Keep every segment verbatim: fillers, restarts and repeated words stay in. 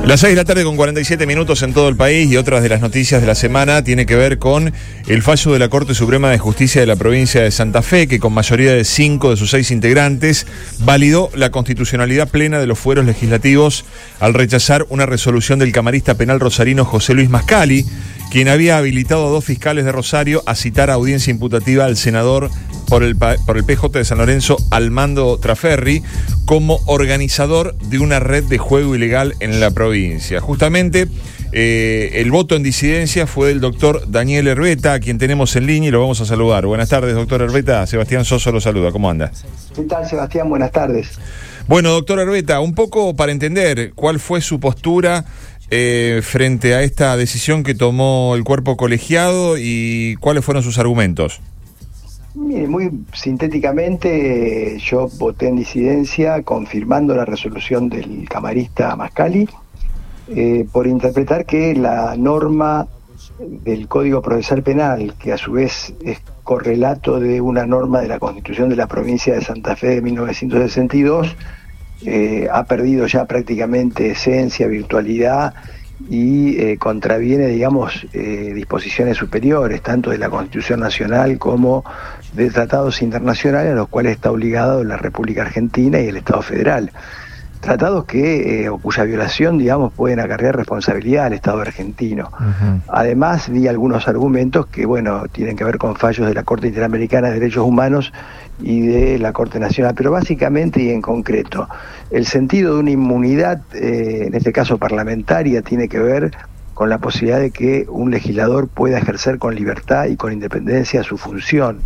Las seis de la tarde con cuarenta y siete minutos en todo el país, y otras de las noticias de la semana tiene que ver con el fallo de la Corte Suprema de Justicia de la provincia de Santa Fe, que con mayoría de cinco de sus seis integrantes validó la constitucionalidad plena de los fueros legislativos al rechazar una resolución del camarista penal rosarino José Luis Mascali, quien había habilitado a dos fiscales de Rosario a citar a audiencia imputativa al senador por el, por el P J de San Lorenzo, Armando Traferri, como organizador de una red de juego ilegal en la provincia. Justamente, eh, el voto en disidencia fue del doctor Daniel Herbeta, a quien tenemos en línea y lo vamos a saludar. Buenas tardes, doctor Herbeta. Sebastián Soso lo saluda. ¿Cómo anda? ¿Qué tal, Sebastián? Buenas tardes. Bueno, doctor Herbeta, un poco para entender cuál fue su postura eh, frente a esta decisión que tomó el cuerpo colegiado y cuáles fueron sus argumentos. Mire, muy sintéticamente, yo voté en disidencia confirmando la resolución del camarista Mascali eh, por interpretar que la norma del Código Procesal Penal, que a su vez es correlato de una norma de la Constitución de la provincia de Santa Fe de mil novecientos sesenta y dos, eh, ha perdido ya prácticamente esencia, virtualidad y eh, contraviene, digamos, eh, disposiciones superiores, tanto de la Constitución Nacional como de tratados internacionales a los cuales está obligado la República Argentina y el Estado Federal. Tratados que, eh, o cuya violación, digamos, pueden acarrear responsabilidad al Estado argentino. Uh-huh. Además, vi algunos argumentos que, bueno, tienen que ver con fallos de la Corte Interamericana de Derechos Humanos y de la Corte Nacional, pero básicamente y en concreto, el sentido de una inmunidad, eh, en este caso parlamentaria, tiene que ver con la posibilidad de que un legislador pueda ejercer con libertad y con independencia su función.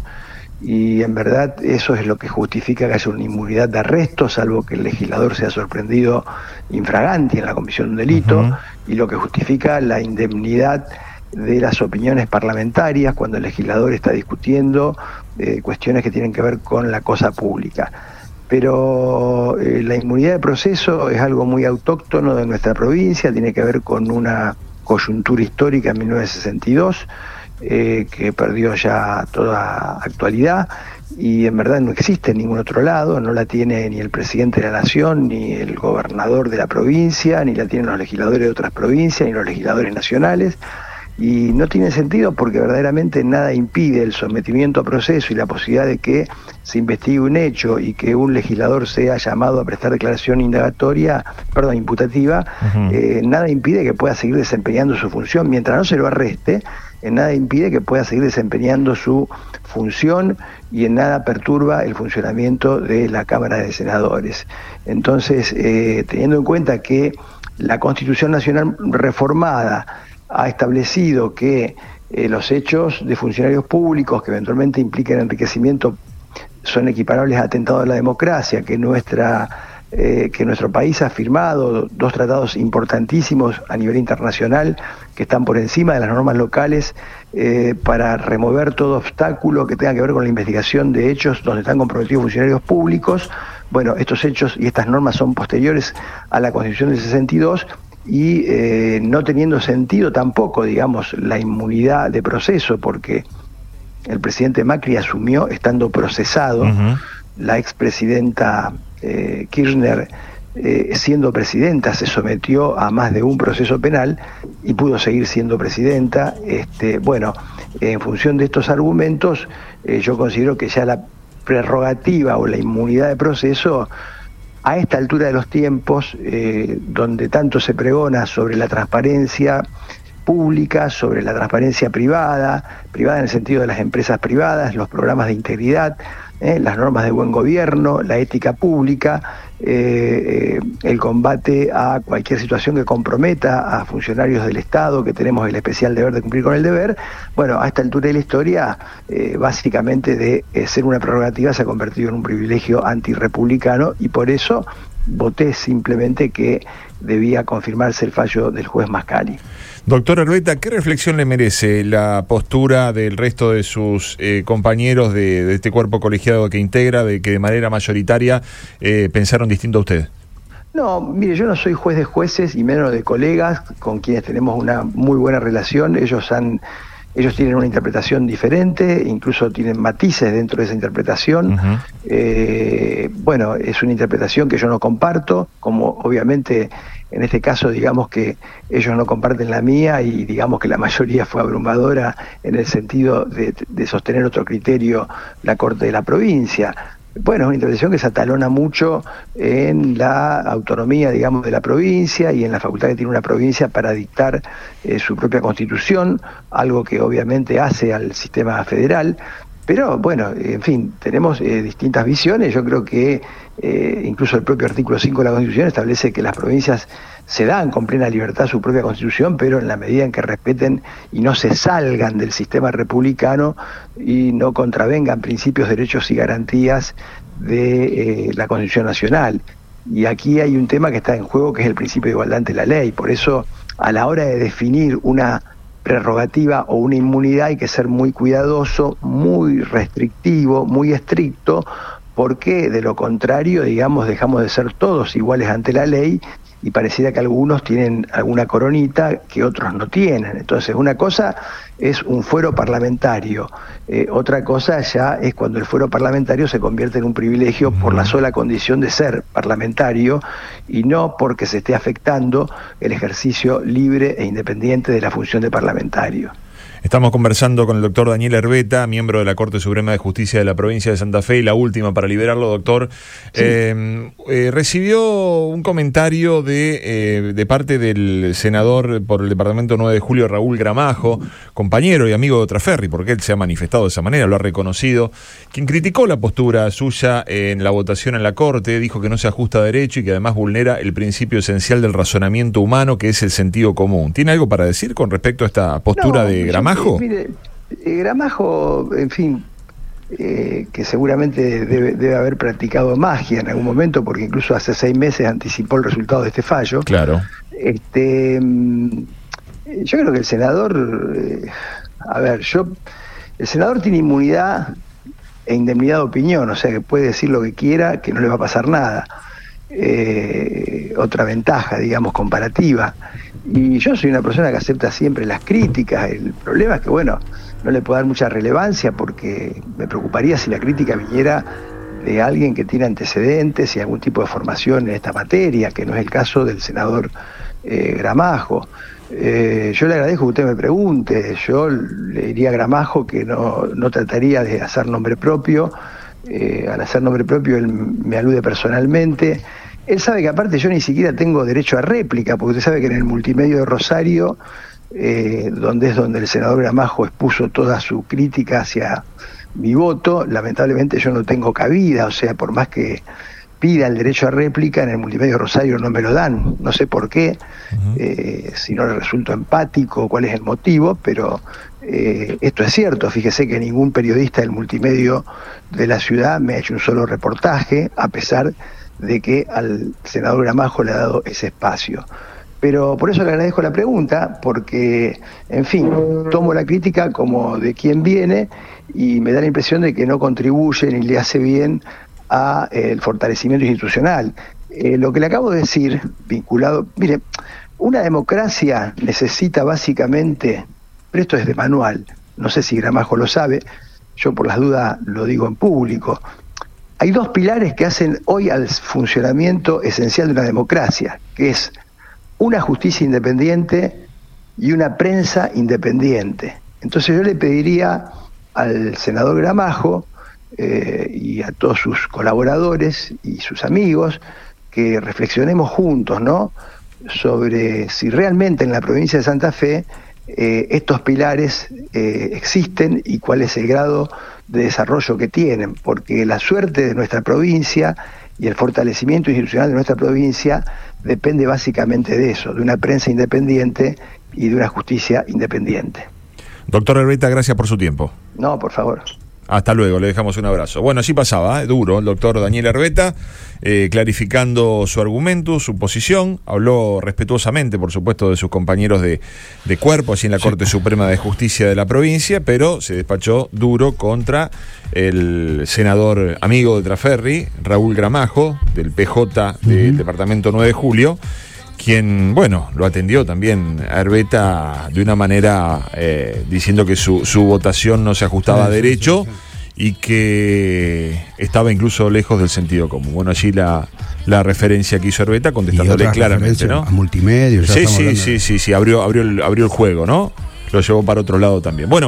Y en verdad eso es lo que justifica que haya una inmunidad de arresto, salvo que el legislador sea sorprendido infraganti en la comisión de un delito, uh-huh. y lo que justifica la indemnidad de las opiniones parlamentarias cuando el legislador está discutiendo eh, cuestiones que tienen que ver con la cosa pública. Pero eh, la inmunidad de proceso es algo muy autóctono de nuestra provincia, tiene que ver con una coyuntura histórica en mil novecientos sesenta y dos, Eh, que perdió ya toda actualidad y en verdad no existe en ningún otro lado, no la tiene ni el presidente de la nación, ni el gobernador de la provincia, ni la tienen los legisladores de otras provincias, ni los legisladores nacionales, y no tiene sentido porque verdaderamente nada impide el sometimiento a proceso y la posibilidad de que se investigue un hecho y que un legislador sea llamado a prestar declaración indagatoria, perdón, imputativa, uh-huh. eh, nada impide que pueda seguir desempeñando su función mientras no se lo arreste. En nada impide que pueda seguir desempeñando su función y en nada perturba el funcionamiento de la Cámara de Senadores. Entonces, eh, teniendo en cuenta que la Constitución Nacional reformada ha establecido que eh, los hechos de funcionarios públicos que eventualmente impliquen enriquecimiento son equiparables a atentados a la democracia, que nuestra Eh, que nuestro país ha firmado dos tratados importantísimos a nivel internacional que están por encima de las normas locales eh, para remover todo obstáculo que tenga que ver con la investigación de hechos donde están comprometidos funcionarios públicos. Bueno, estos hechos y estas normas son posteriores a la Constitución del sesenta y dos y eh, no teniendo sentido tampoco, digamos, la inmunidad de proceso, porque el presidente Macri asumió estando procesado, uh-huh. la expresidenta Eh, Kirchner, eh, siendo presidenta, se sometió a más de un proceso penal y pudo seguir siendo presidenta. Este, bueno, eh, en función de estos argumentos, eh, yo considero que ya la prerrogativa o la inmunidad de proceso, a esta altura de los tiempos, eh, donde tanto se pregona sobre la transparencia pública, sobre la transparencia privada, privada en el sentido de las empresas privadas, los programas de integridad, eh, las normas de buen gobierno, la ética pública, eh, eh, el combate a cualquier situación que comprometa a funcionarios del Estado, que tenemos el especial deber de cumplir con el deber. Bueno, a esta altura de la historia, eh, básicamente de eh, ser una prerrogativa se ha convertido en un privilegio antirrepublicano y por eso voté simplemente que debía confirmarse el fallo del juez Mascali. Doctor Herbeta, ¿qué reflexión le merece la postura del resto de sus eh, compañeros de, de este cuerpo colegiado que integra, de que de manera mayoritaria eh, pensaron distinto a usted? No, mire, yo no soy juez de jueces y menos de colegas con quienes tenemos una muy buena relación. Ellos han ellos tienen una interpretación diferente, incluso tienen matices dentro de esa interpretación. Uh-huh. Eh, bueno, es una interpretación que yo no comparto, como obviamente en este caso digamos que ellos no comparten la mía y digamos que la mayoría fue abrumadora en el sentido de, de sostener otro criterio la Corte de la provincia. Bueno, es una interpretación que se atalona mucho en la autonomía, digamos, de la provincia y en la facultad que tiene una provincia para dictar eh, su propia constitución, algo que obviamente hace al sistema federal. Pero bueno, en fin, tenemos eh, distintas visiones. Yo creo que eh, incluso el propio artículo cinco de la Constitución establece que las provincias se dan con plena libertad su propia Constitución, pero en la medida en que respeten y no se salgan del sistema republicano y no contravengan principios, derechos y garantías de eh, la Constitución Nacional. Y aquí hay un tema que está en juego, que es el principio de igualdad ante la ley. Por eso, a la hora de definir una prerrogativa o una inmunidad hay que ser muy cuidadoso, muy restrictivo, muy estricto, porque de lo contrario, digamos, dejamos de ser todos iguales ante la ley y pareciera que algunos tienen alguna coronita que otros no tienen. Entonces, una cosa es un fuero parlamentario, eh, otra cosa ya es cuando el fuero parlamentario se convierte en un privilegio por la sola condición de ser parlamentario y no porque se esté afectando el ejercicio libre e independiente de la función de parlamentario. Estamos conversando con el doctor Daniel Herbeta, miembro de la Corte Suprema de Justicia de la provincia de Santa Fe, y la última para liberarlo, doctor. Sí. Eh, eh, recibió un comentario de, eh, de parte del senador por el departamento nueve de julio, Raúl Gramajo, compañero y amigo de Traferri, porque él se ha manifestado de esa manera, lo ha reconocido, quien criticó la postura suya en la votación en la Corte, dijo que no se ajusta a derecho y que además vulnera el principio esencial del razonamiento humano, que es el sentido común. ¿Tiene algo para decir con respecto a esta postura no, de Gramajo? Mire, eh, Gramajo, en fin, eh, que seguramente debe, debe haber practicado magia en algún momento, porque incluso hace seis meses anticipó el resultado de este fallo. Claro. Este, yo creo que el senador, eh, a ver, yo, el senador tiene inmunidad e indemnidad de opinión, o sea que puede decir lo que quiera, que no le va a pasar nada. Eh, otra ventaja, digamos, comparativa. Y yo soy una persona que acepta siempre las críticas. El problema es que, bueno, no le puedo dar mucha relevancia porque me preocuparía si la crítica viniera de alguien que tiene antecedentes y algún tipo de formación en esta materia, que no es el caso del senador eh, Gramajo. Eh, yo le agradezco que usted me pregunte. Yo le diría a Gramajo que no, no trataría de hacer nombre propio. Eh, al hacer nombre propio él me alude personalmente. Él sabe que aparte yo ni siquiera tengo derecho a réplica, porque usted sabe que en el multimedio de Rosario, eh, donde es donde el senador Gramajo expuso toda su crítica hacia mi voto, lamentablemente yo no tengo cabida, o sea, por más que pida el derecho a réplica, en el multimedio de Rosario no me lo dan, no sé por qué, uh-huh. eh, si no le resulto empático, cuál es el motivo, pero eh, esto es cierto. Fíjese que ningún periodista del multimedio de la ciudad me ha hecho un solo reportaje, a pesar de que al senador Gramajo le ha dado ese espacio. Pero por eso le agradezco la pregunta, porque, en fin, tomo la crítica como de quien viene y me da la impresión de que no contribuye ni le hace bien a eh, el fortalecimiento institucional. Eh, lo que le acabo de decir, vinculado... Mire, una democracia necesita básicamente, pero esto es de manual, no sé si Gramajo lo sabe, yo por las dudas lo digo en público. Hay dos pilares que hacen hoy al funcionamiento esencial de una democracia, que es una justicia independiente y una prensa independiente. Entonces yo le pediría al senador Gramajo eh, y a todos sus colaboradores y sus amigos que reflexionemos juntos, ¿no?, sobre si realmente en la provincia de Santa Fe eh, estos pilares eh, existen y cuál es el grado de desarrollo que tienen, porque la suerte de nuestra provincia y el fortalecimiento institucional de nuestra provincia depende básicamente de eso, de una prensa independiente y de una justicia independiente. Doctor Herbeta, gracias por su tiempo. No, por favor. Hasta luego, le dejamos un abrazo. Bueno, así pasaba, ¿eh? duro, el doctor Daniel Herbeta, eh, clarificando su argumento, su posición, habló respetuosamente, por supuesto, de sus compañeros de, de cuerpo, así en la sí. Corte Suprema de Justicia de la provincia, pero se despachó duro contra el senador amigo de Traferri, Raúl Gramajo, del P J del uh-huh. Departamento nueve de julio, quien, bueno, lo atendió también a Herbeta de una manera eh, diciendo que su, su votación no se ajustaba a derecho y que estaba incluso lejos del sentido común. Bueno, allí la, la referencia que hizo Herbeta contestándole claramente, ¿no? A multimedia. Sí, sí, sí, sí, sí, abrió, abrió, el, abrió el juego, ¿no? Lo llevó para otro lado también. Bueno.